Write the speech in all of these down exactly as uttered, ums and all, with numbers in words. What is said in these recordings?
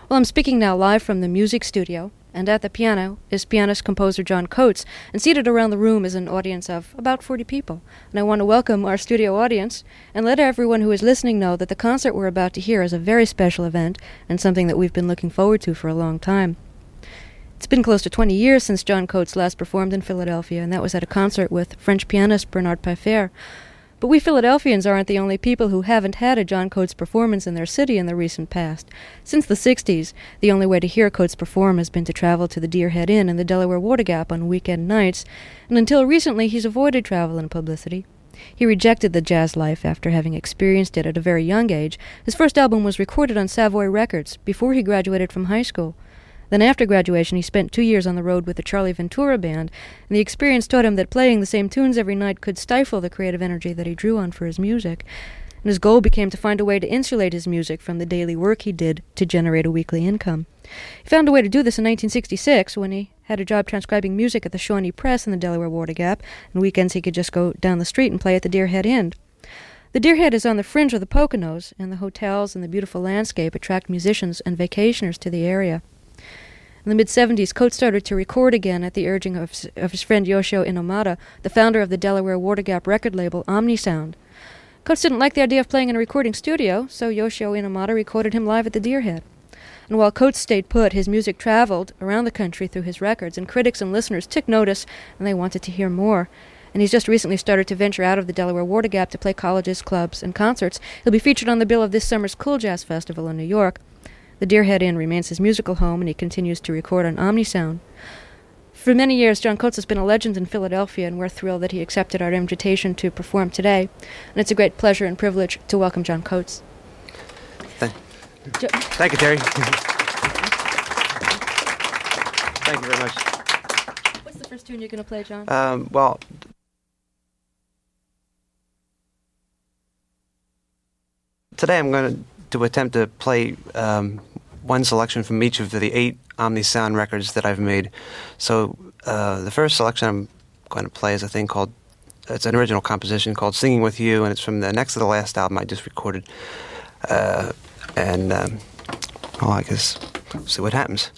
Well, I'm speaking now live from the music studio, and at the piano is pianist-composer John Coates, and seated around the room is an audience of about forty people. And I want to welcome our studio audience and let everyone who is listening know that the concert we're about to hear is a very special event and something that we've been looking forward to for a long time. It's been close to twenty years since John Coates last performed in Philadelphia, and that was at a concert with French pianist Bernard Peifer. But we Philadelphians aren't the only people who haven't had a John Coates performance in their city in the recent past. Since the sixties, the only way to hear Coates perform has been to travel to the Deer Head Inn in the Delaware Water Gap on weekend nights, and until recently he's avoided travel and publicity. He rejected the jazz life after having experienced it at a very young age. His first album was recorded on Savoy Records before he graduated from high school. Then after graduation, he spent two years on the road with the Charlie Ventura Band, and the experience taught him that playing the same tunes every night could stifle the creative energy that he drew on for his music. And his goal became to find a way to insulate his music from the daily work he did to generate a weekly income. He found a way to do this in nineteen sixty-six when he had a job transcribing music at the Shawnee Press in the Delaware Water Gap, and weekends he could just go down the street and play at the Deer Head Inn. The Deer Head is on the fringe of the Poconos, and the hotels and the beautiful landscape attract musicians and vacationers to the area. In the mid-seventies, Coates started to record again at the urging of, of his friend Yoshio Inomata, the founder of the Delaware Water Gap record label Omnisound. Coates didn't like the idea of playing in a recording studio, so Yoshio Inomata recorded him live at the Deer Head. And while Coates stayed put, his music traveled around the country through his records, and critics and listeners took notice, and they wanted to hear more. And he's just recently started to venture out of the Delaware Water Gap to play colleges, clubs, and concerts. He'll be featured on the bill of this summer's Cool Jazz Festival in New York. The Deer Head Inn remains his musical home, and he continues to record on Omnisound. For many years, John Coates has been a legend in Philadelphia, and we're thrilled that he accepted our invitation to perform today. And it's a great pleasure and privilege to welcome John Coates. Thank, jo- Thank you, Terry. Thank you very much. What's the first tune you're going to play, John? Um, well, today I'm going to to attempt to play um, one selection from each of the eight Omnisound records that I've made. So uh, the first selection I'm going to play is a thing called, it's an original composition called Singing With You, and it's from the next to the last album I just recorded. Uh, and, um, well, I guess, we'll see what happens.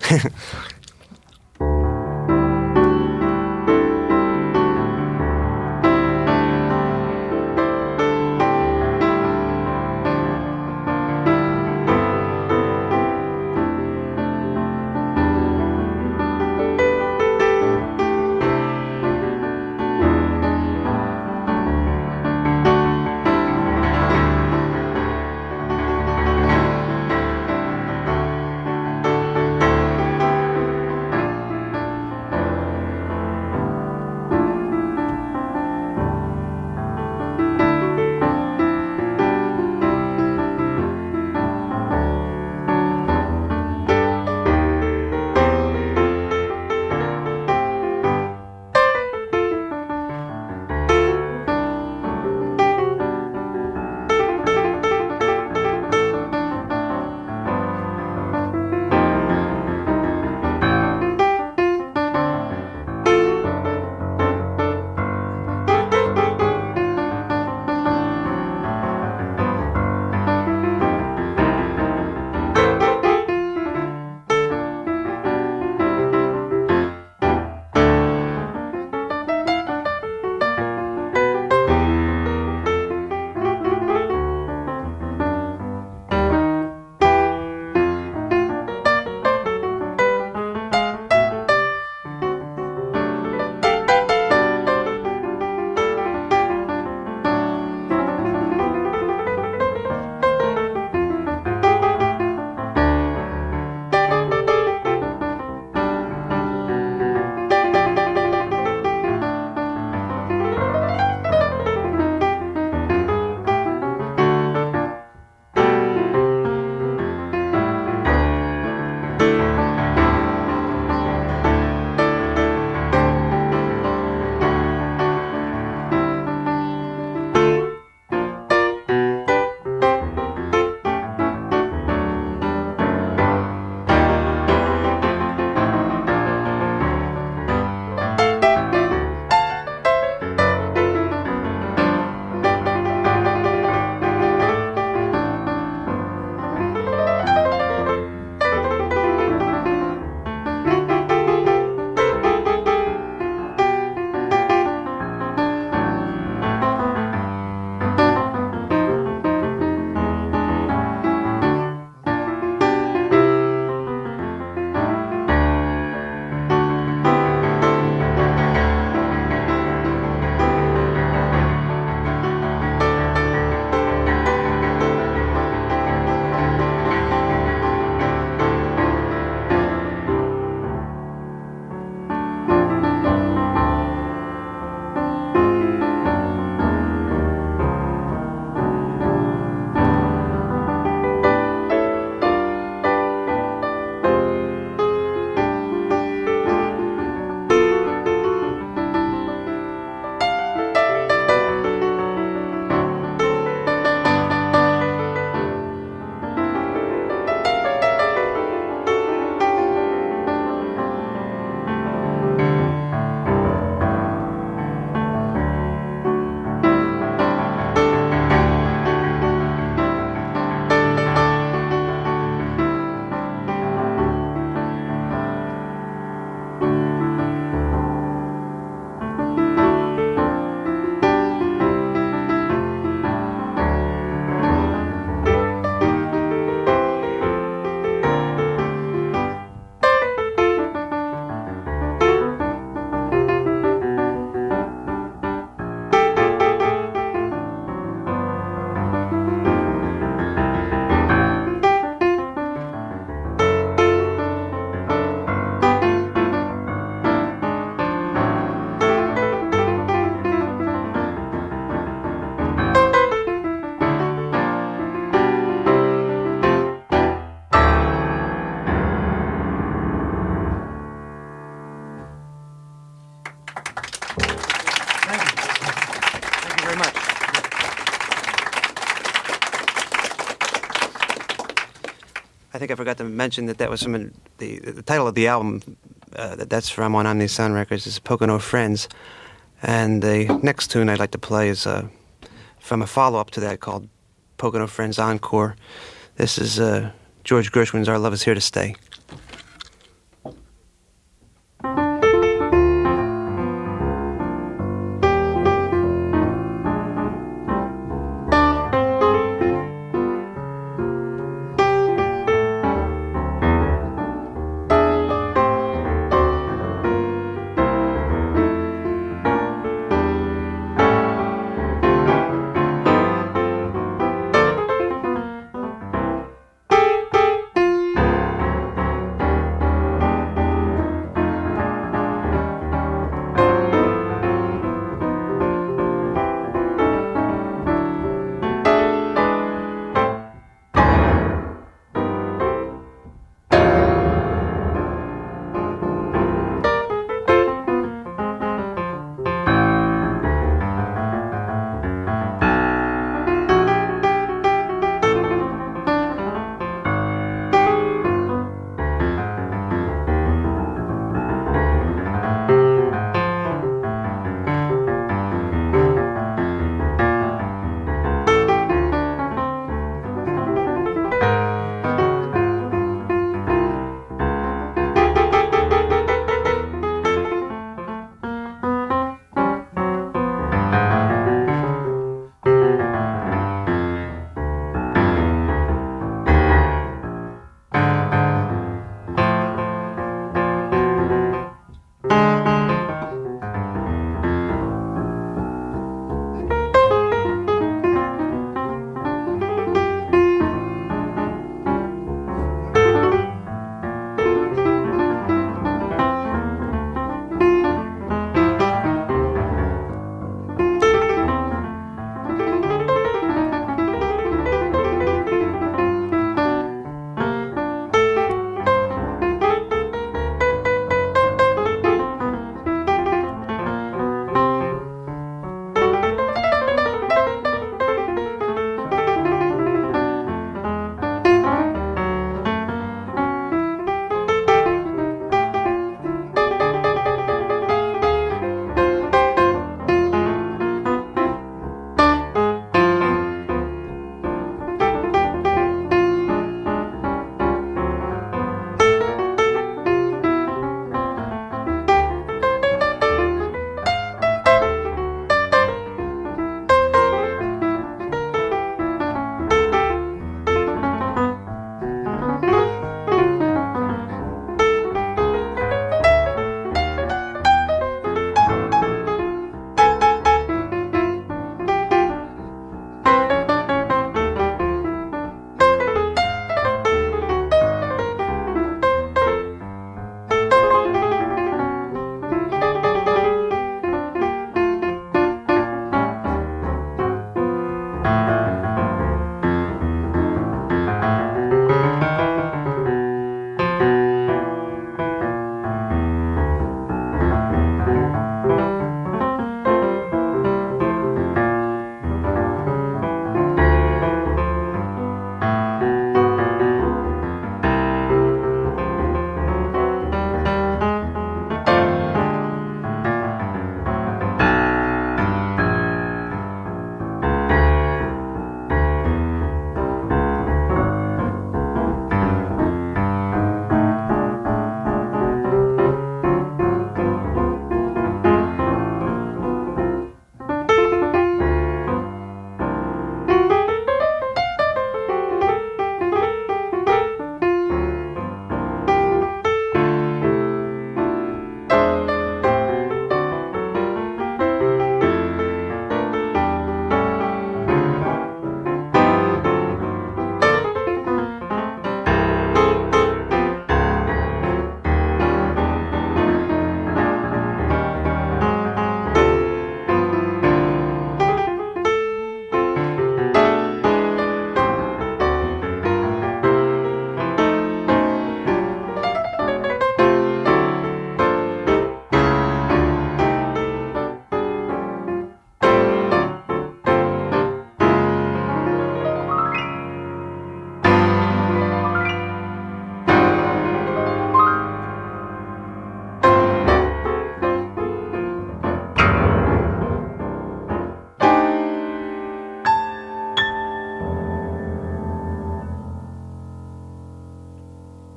I think I forgot to mention that that was from an, the the title of the album. Uh, that that's from on Omni Sound Records is Pocono Friends, and the next tune I'd like to play is uh, from a follow-up to that called Pocono Friends Encore. This is uh, George Gershwin's "Our Love Is Here to Stay."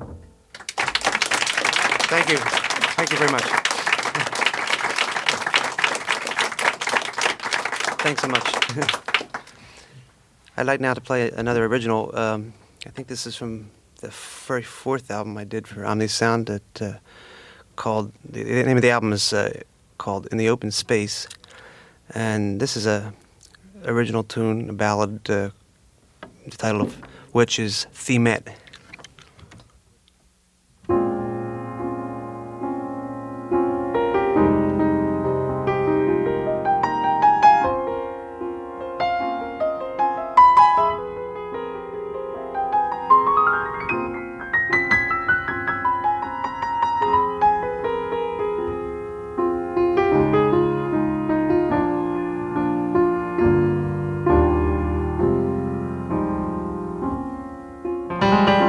Thank you. Thank you very much. Thanks so much. I'd like now to play another original. Um, I think this is from the very fourth album I did for Omni Sound that uh, called, the, the name of the album is uh, called In the Open Space. And this is a original tune, a ballad, uh, the title of which is Themette. Thank you.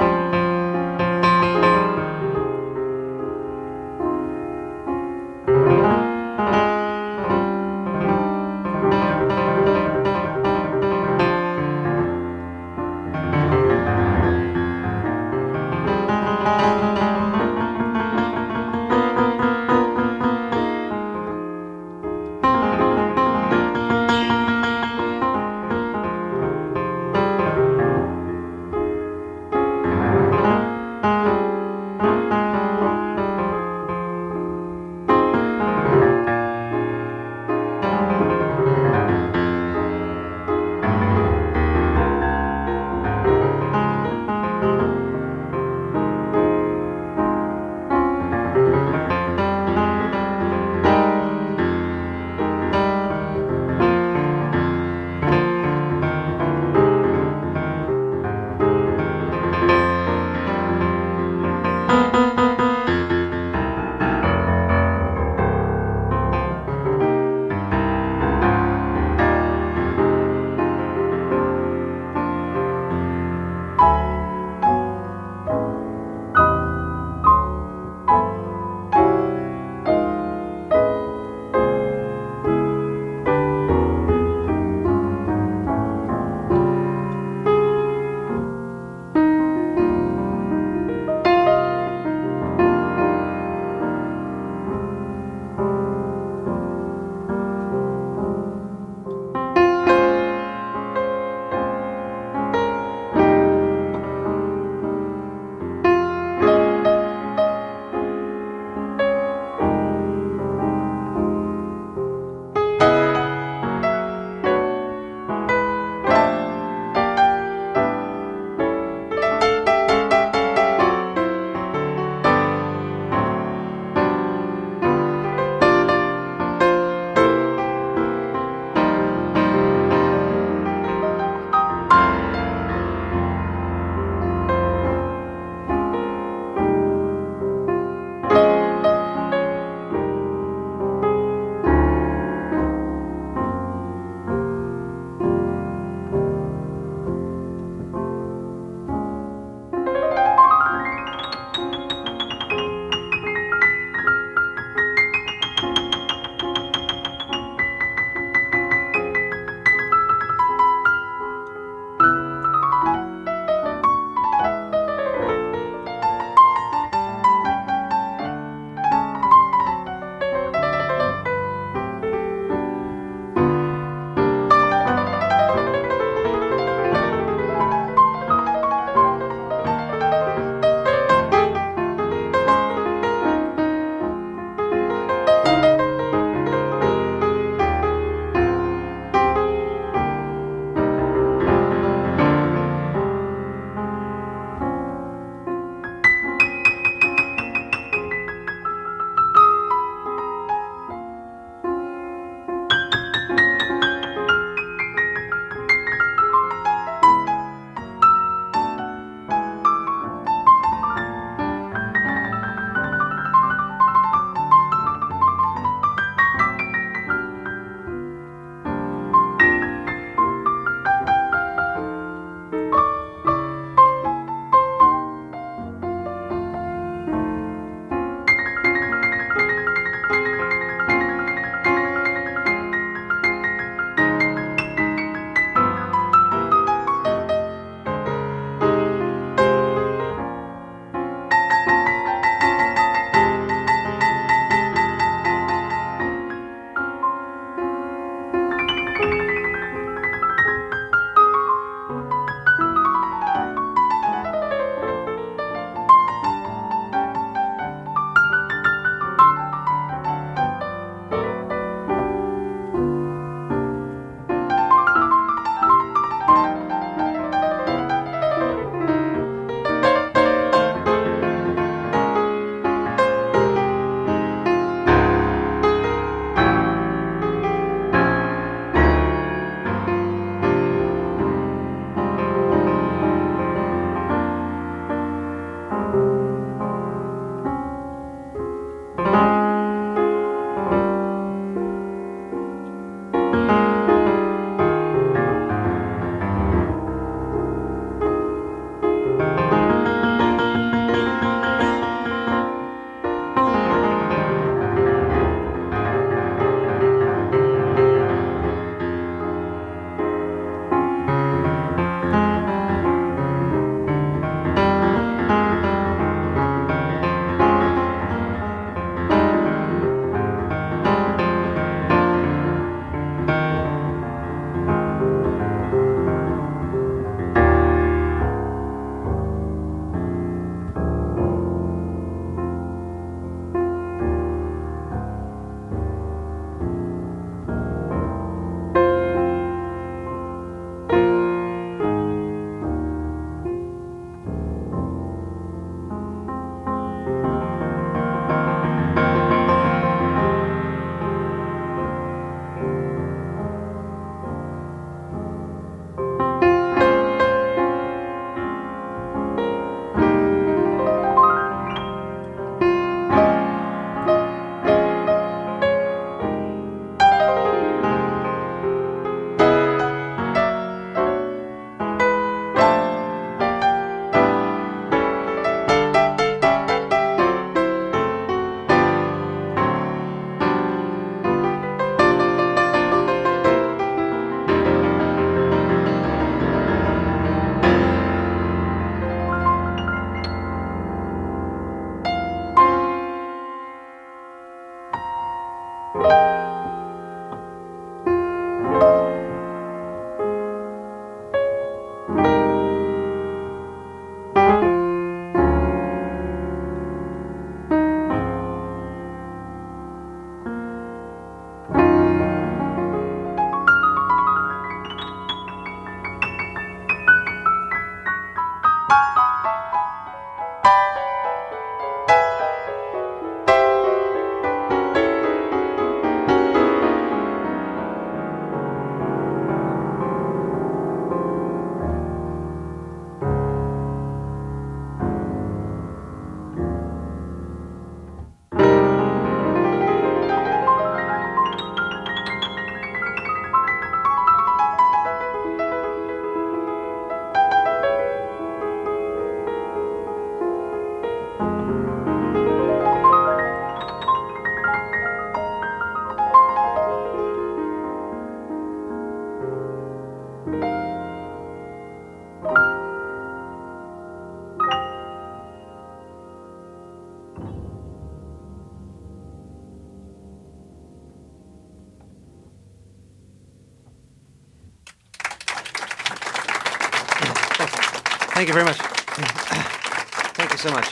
Thank you very much. Thank you so much.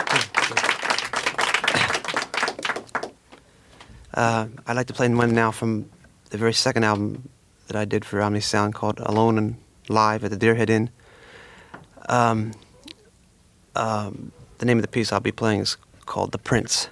Uh, I'd like to play one now from the very second album that I did for Omni Sound called Alone and Live at the Deerhead Inn. Um, um, the name of the piece I'll be playing is called The Prince.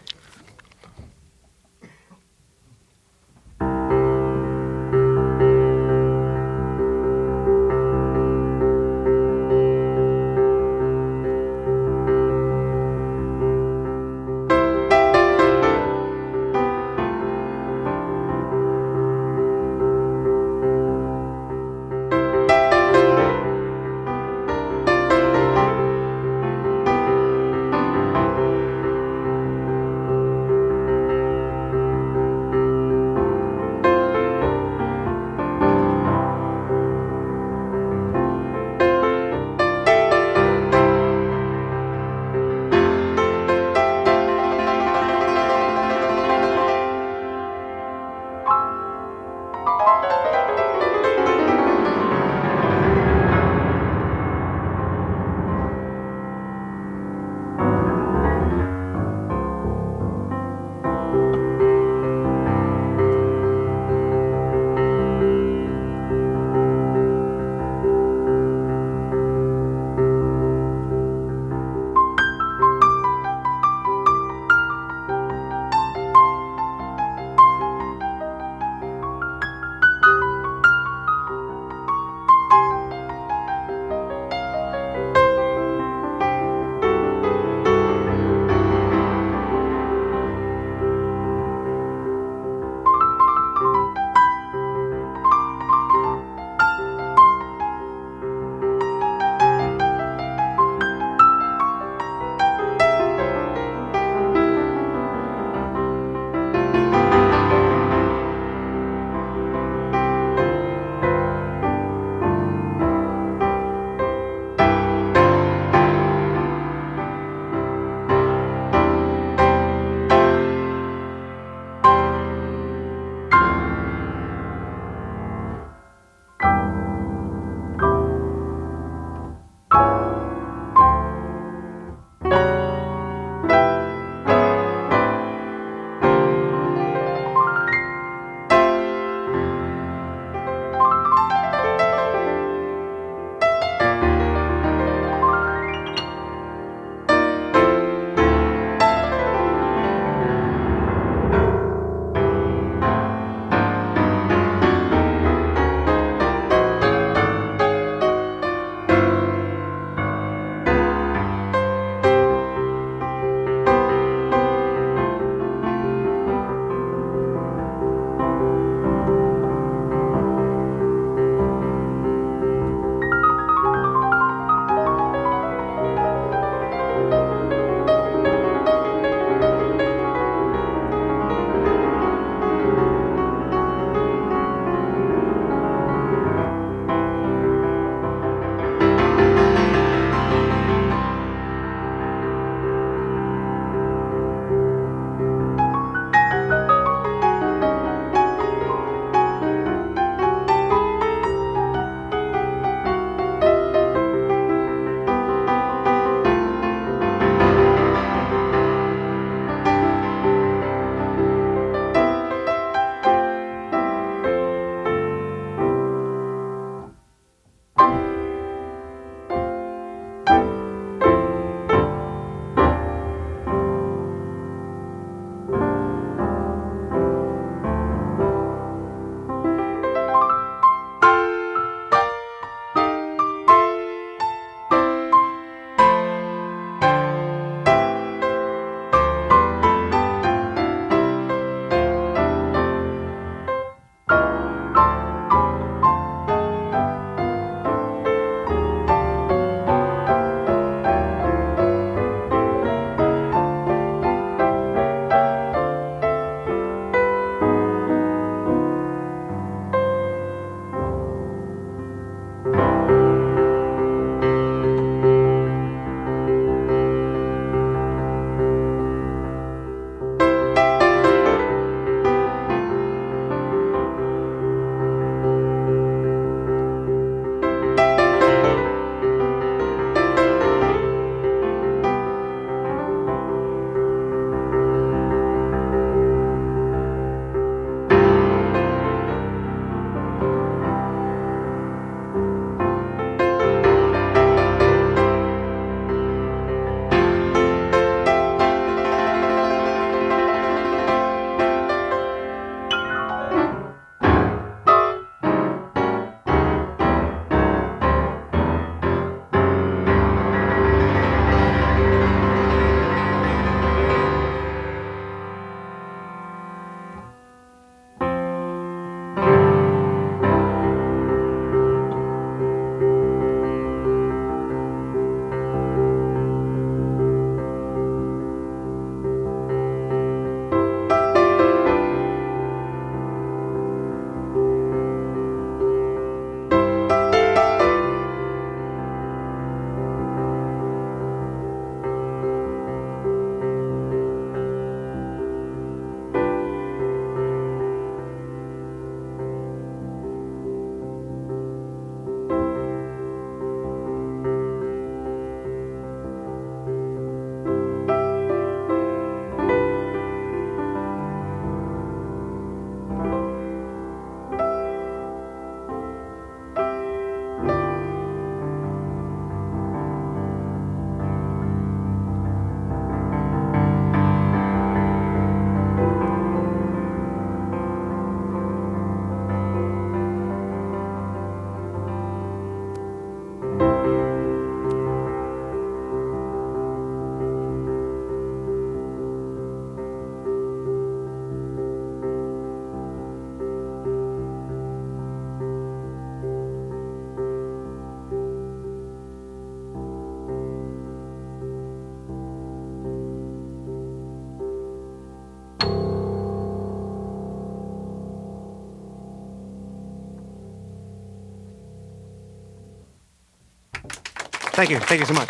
Thank you. Thank you so much.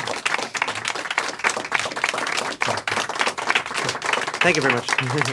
Thank you very much.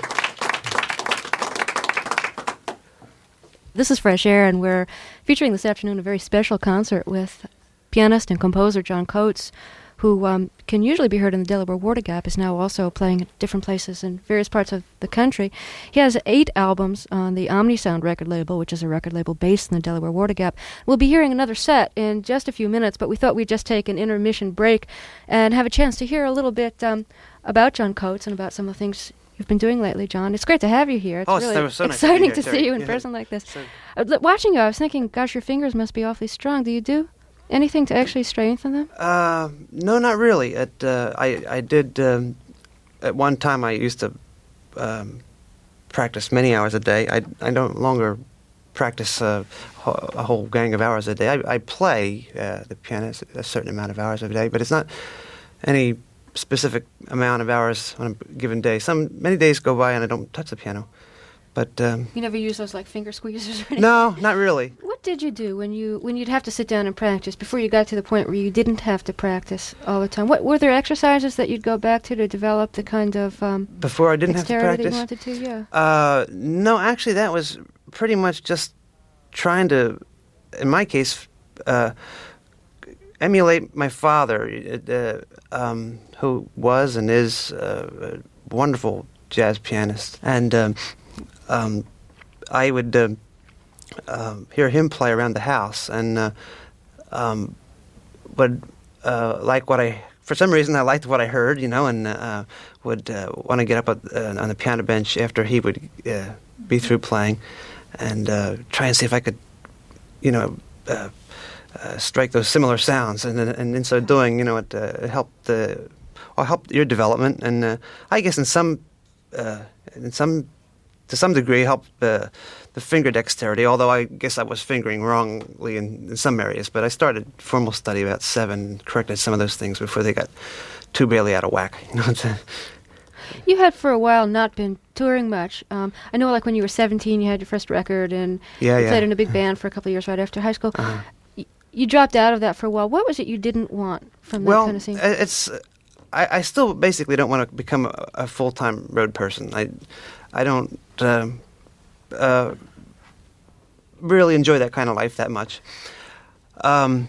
This is Fresh Air, and we're featuring this afternoon a very special concert with pianist and composer John Coates, who um, can usually be heard in the Delaware Water Gap, is now also playing at different places in various parts of the country. He has eight albums on the Omnisound record label, which is a record label based in the Delaware Water Gap. We'll be hearing another set in just a few minutes, but we thought we'd just take an intermission break and have a chance to hear a little bit um, about John Coates and about some of the things you've been doing lately, John. It's great to have you here. It's oh, really so nice exciting to, to here, see you in yeah. person like this. So Uh, watching you, I was thinking, gosh, your fingers must be awfully strong. Do you do anything to actually strengthen them? Uh, no, not really. It, uh, I, I did, um, at one time I used to um, practice many hours a day. I, I don't longer practice uh, ho- a whole gang of hours a day. I, I play uh, the piano a certain amount of hours a day, but it's not any specific amount of hours on a given day. Some many days go by and I don't touch the piano. But um, you never use those like finger squeezers or anything? No, not really. What did you do when you when you'd have to sit down and practice before you got to the point where you didn't have to practice all the time? What were there exercises that you'd go back to to develop the kind of um, before I didn't have to dexterity that practice? you wanted to? Yeah. Uh, no, actually, that was pretty much just trying to, in my case, uh, emulate my father, uh, um, who was and is uh, a wonderful jazz pianist, and. Um, Um, I would uh, uh, hear him play around the house, and uh, um, would uh, like what I. For some reason, I liked what I heard, you know, and uh, would uh, want to get up at, uh, on the piano bench after he would uh, be through playing, and uh, try and see if I could, you know, uh, uh, strike those similar sounds. And, and in so doing, you know, it, uh, it helped uh, well, helped your development, and uh, I guess in some uh, in some. to some degree, helped uh, the finger dexterity, although I guess I was fingering wrongly in, in some areas. But I started formal study about seven, corrected some of those things before they got too badly out of whack. You know, you had for a while not been touring much. Um, I know, like when you were seventeen, you had your first record, and yeah, you yeah. played in a big band for a couple of years right after high school. Uh-huh. Y- you dropped out of that for a while. What was it you didn't want from that well, kind of scene? Well, it's I, I still basically don't want to become a, a full-time road person. I I don't uh, uh, really enjoy that kind of life that much. Um,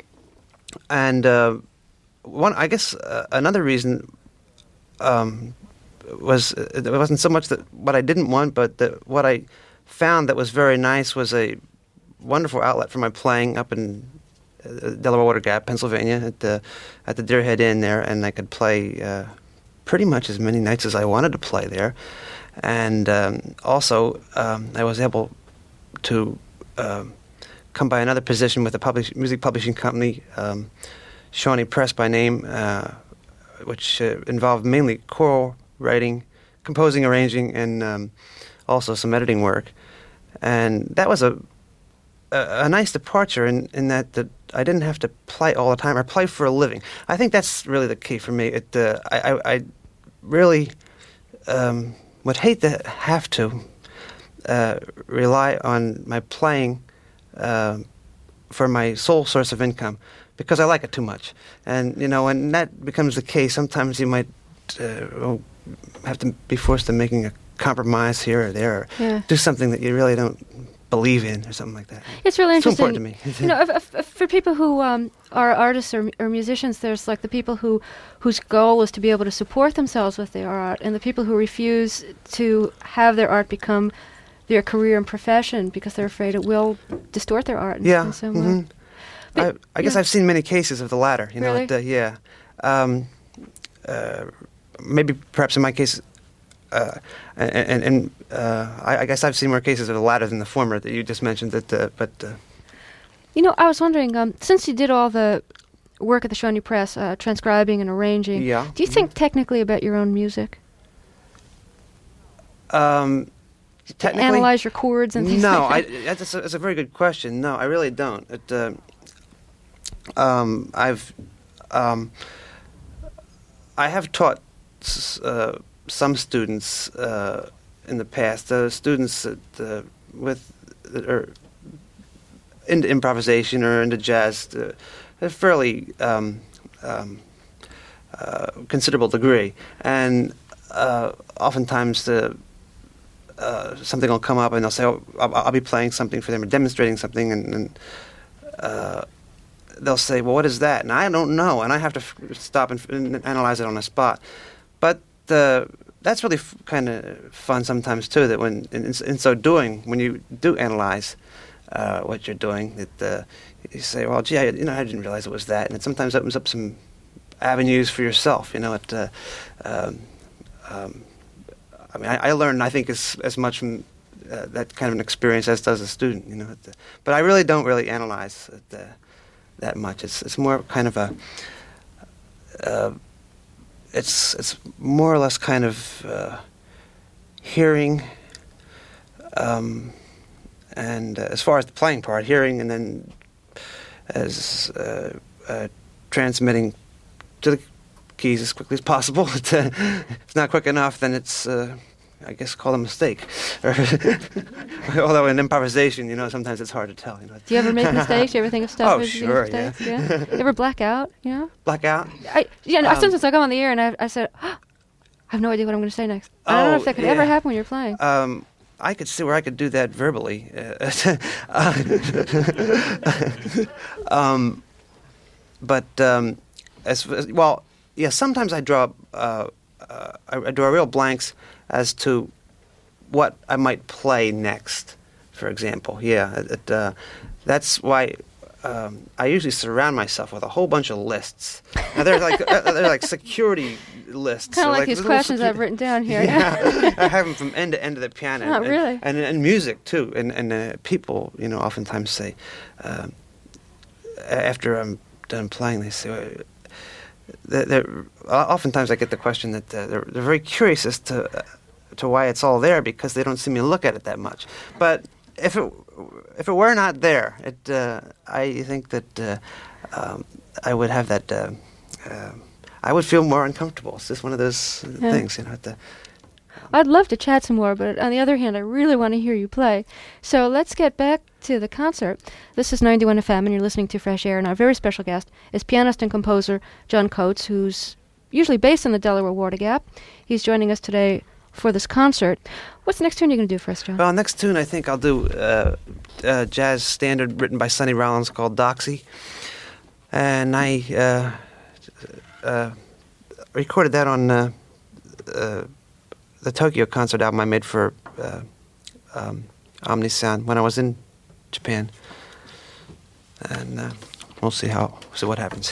and uh, one, I guess, uh, another reason um, was it wasn't so much that what I didn't want, but that what I found that was very nice was a wonderful outlet for my playing up in uh, Delaware Water Gap, Pennsylvania, at the at the Deerhead Inn there, and I could play uh, pretty much as many nights as I wanted to play there. And um, also, um, I was able to uh, come by another position with a publish- music publishing company, um, Shawnee Press by name, uh, which uh, involved mainly choral writing, composing, arranging, and um, also some editing work. And that was a a, a nice departure in, in that, that I didn't have to play all the time or play for a living. I think that's really the key for me. It, uh, I, I, I really... Um, would hate to have to uh, rely on my playing uh, for my sole source of income, because I like it too much. And, you know, when that becomes the case, sometimes you might uh, have to be forced to making a compromise here or there, or yeah. do something that you really don't believe in or something like that. It's really it's interesting. It's important to me. You know, if, if, if for people who um, are artists or, or musicians, there's like the people who whose goal is to be able to support themselves with their art, and the people who refuse to have their art become their career and profession because they're afraid it will distort their art in, yeah. in some mm-hmm. way. But, I, I guess yeah. I've seen many cases of the latter. You really? know, it, uh, yeah. Um, uh, maybe perhaps in my case. Uh, and and uh, I, I guess I've seen more cases of the latter than the former that you just mentioned. That, uh, but uh, you know, I was wondering, um, since you did all the work at the Shawnee Press, uh, transcribing and arranging, yeah. do you think technically about your own music? Um, technically, analyze your chords and things no, like that? I, that's, a, that's a very good question. No, I really don't. It, uh, um, I've um, I have taught. Uh, some students uh, in the past, uh, students that, uh, with that are into improvisation or into jazz, uh, a fairly um, um, uh, considerable degree, and uh, oftentimes the uh, something will come up, and they'll say, "Oh, I'll, I'll be playing something for them or demonstrating something," and, and uh, they'll say, "Well, what is that?" And I don't know, and I have to f- stop and, f- and analyze it on the spot. But uh, that's really f- kind of fun sometimes too. That when in, in so doing, when you do analyze uh, what you're doing, that uh, you say, "Well, gee, I, you know, I didn't realize it was that," and it sometimes opens up some avenues for yourself. You know, it. Uh, um, um, I mean, I, I learn, I think, as as much from uh, that kind of an experience as does a student. You know, it, uh, but I really don't really analyze it, uh, that much. It's it's more kind of a. Uh, it's it's more or less kind of uh, hearing. Um, and uh, as far as the playing part, hearing, and then as uh, uh, transmitting to the keys as quickly as possible. If it's not quick enough, then it's, uh, I guess, called a mistake. Although in improvisation, you know, sometimes it's hard to tell. You know. Do you ever make mistakes? Do you ever think of stuff Oh, as sure, mistakes? yeah. yeah. You ever black out? You know? Black out? I, yeah, no, Um, sometimes I come on the air and I, I said, oh, I have no idea what I'm going to say next. I don't know Oh, if that could yeah. ever happen when you're playing. Um, I could see where I could do that verbally. Uh, um, but um, as, as well, yeah. Sometimes I draw, uh, uh, I, I draw real blanks as to what I might play next. For example, yeah, it, uh, that's why. Um, I usually surround myself with a whole bunch of lists. Now they're like uh, they're like security lists. Kind of So like, these little questions secu- I've written down here. Yeah, I have them from end to end of the piano. Oh, and, really? And, and music too. And and uh, people, you know, oftentimes say, um, after I'm done playing, they say, uh, they're, they're, oftentimes I get the question that uh, they're they're very curious as to uh, to why it's all there because they don't see me look at it that much. But if it if it were not there, it uh, I think that uh, um, I would have that. Uh, uh, I would feel more uncomfortable. It's just one of those uh, Yeah. things, you know. The, I'd love to chat some more, but on the other hand, I really want to hear you play. So let's get back to the concert. This is ninety-one F M, and you're listening to Fresh Air, and our very special guest is pianist and composer John Coates, who's usually based in the Delaware Water Gap. He's joining us today for this concert. What's the next tune you're going to do for us, John? well, next tune I think I'll do uh, a jazz standard written by Sonny Rollins called Doxy, and I uh, uh, recorded that on uh, uh, the Tokyo concert album I made for uh, um, Omni Sound when I was in Japan, and uh, we'll see how see what happens.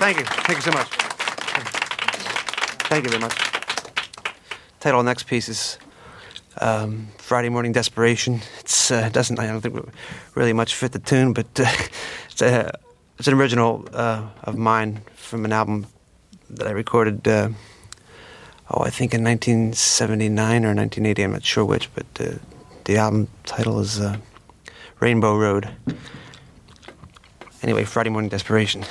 Thank you. Thank you so much. Thank you very much. Title of the next piece is um, Friday Morning Desperation. It's uh, doesn't I don't think really much fit the tune, but uh, it's, a, it's an original uh, of mine from an album that I recorded. Uh, oh, I think in nineteen seventy-nine or nineteen eighty. I'm not sure which, but uh, the album title is uh, Rainbow Road. Anyway, Friday Morning Desperation.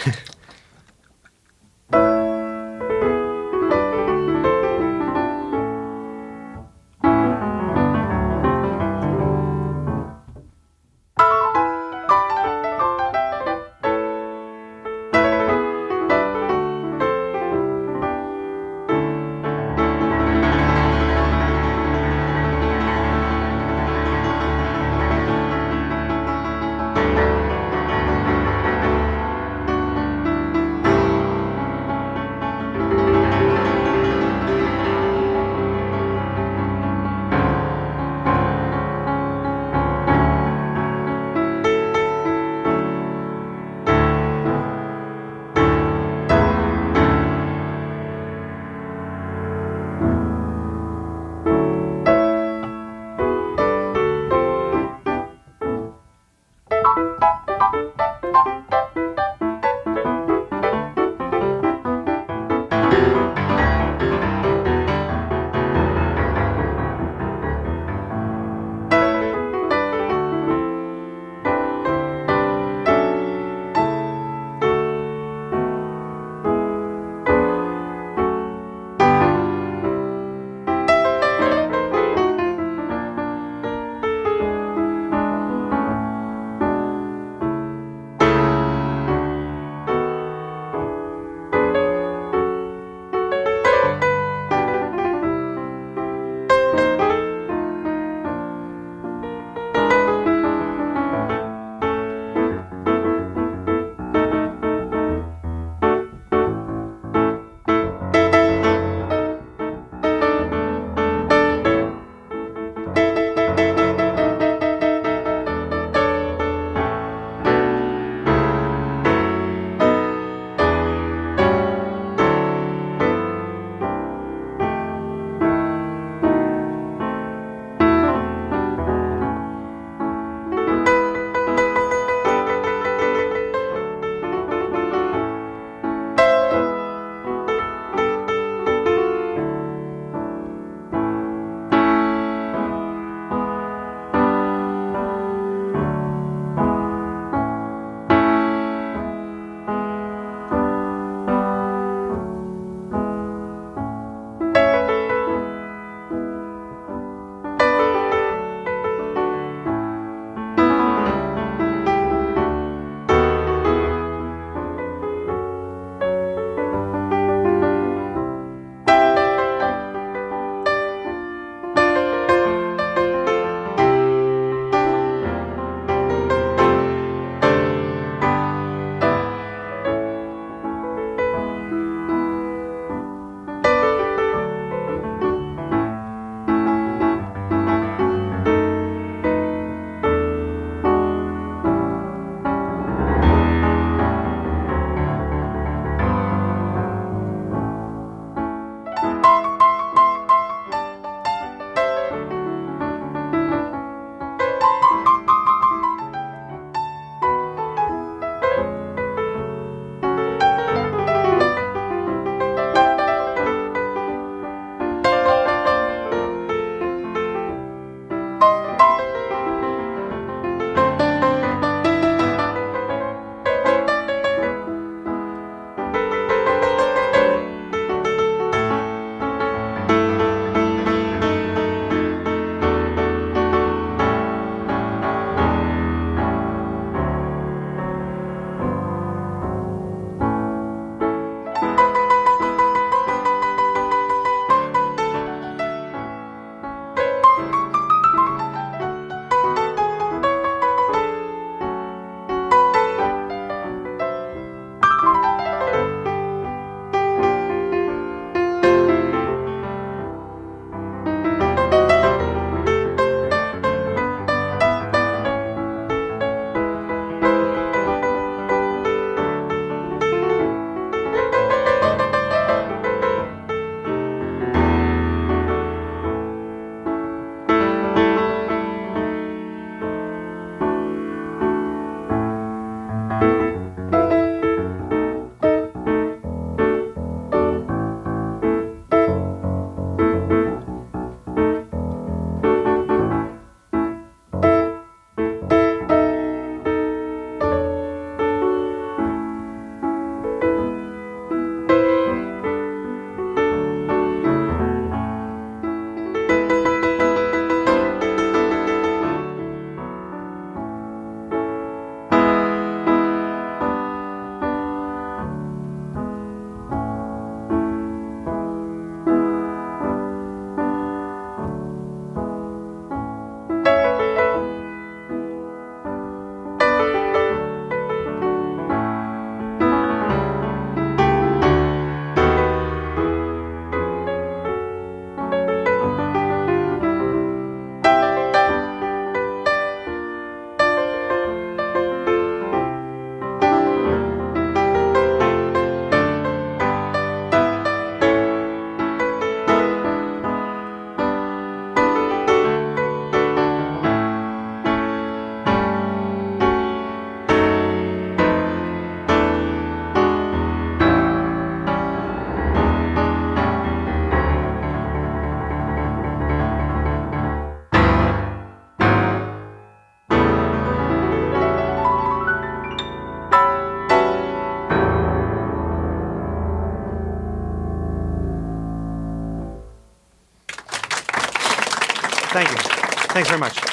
Thanks very much.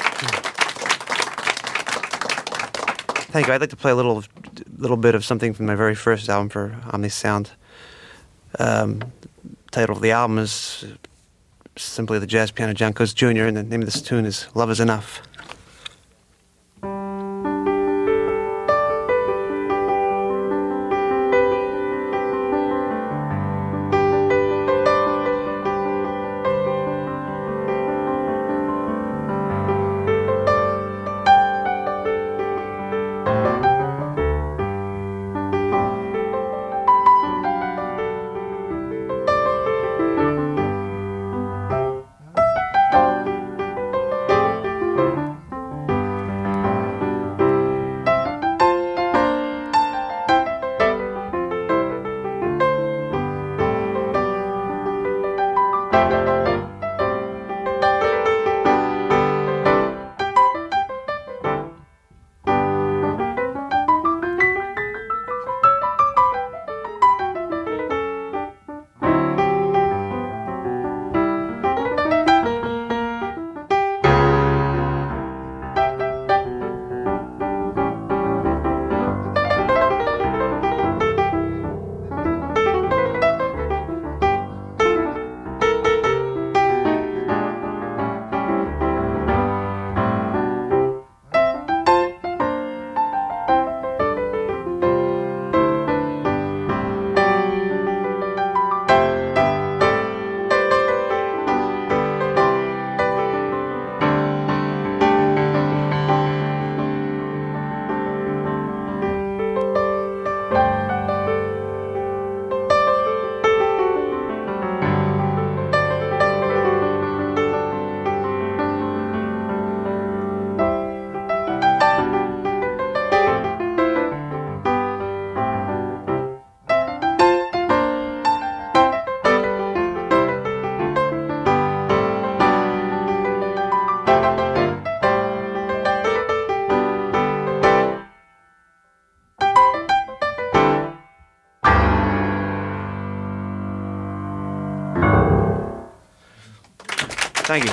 Thank you. I'd like to play a little little bit of something from my very first album for Omni Sound. Um, the title of the album is simply The Jazz Piano John Coates Junior, and the name of this tune is Love Is Enough. Thank you.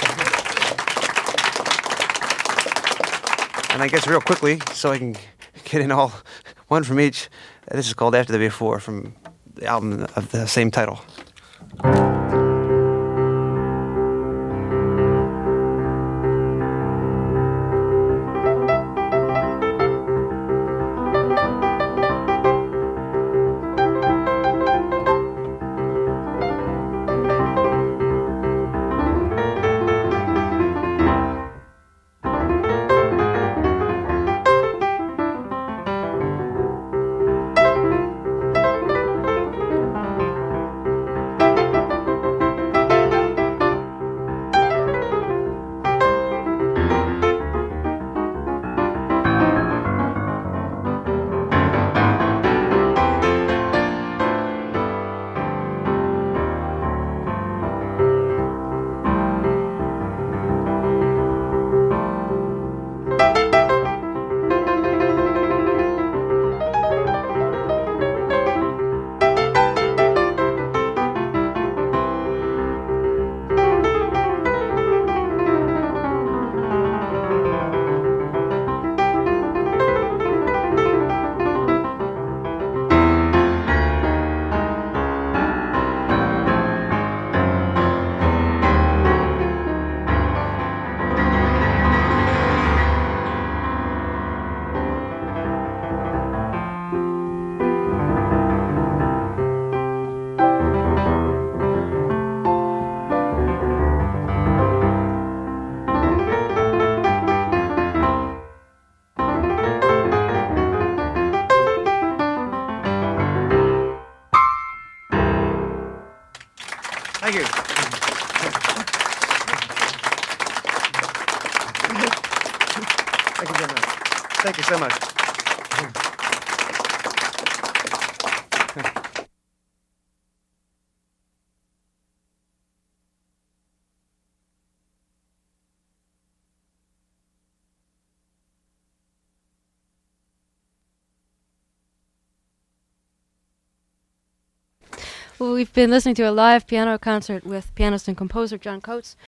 And I guess real quickly, so I can get in all one from each, this is called After the Before from the album of the same title. Thank you. Thank you very much. Thank you so much. Well, we've been listening to a live piano concert with pianist and composer John Coates.